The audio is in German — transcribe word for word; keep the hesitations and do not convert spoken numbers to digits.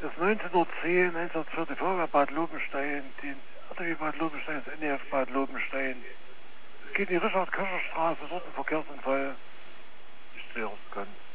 ist neunzehn Uhr zehn, Einsatz für die Feuerwehr Bad Lobenstein, die R T W Bad Lobenstein, das N E F Bad Lobenstein. Es geht in die Richard-Köscher-Straße, dort ein Verkehrsunfall. Ich sehe es kann.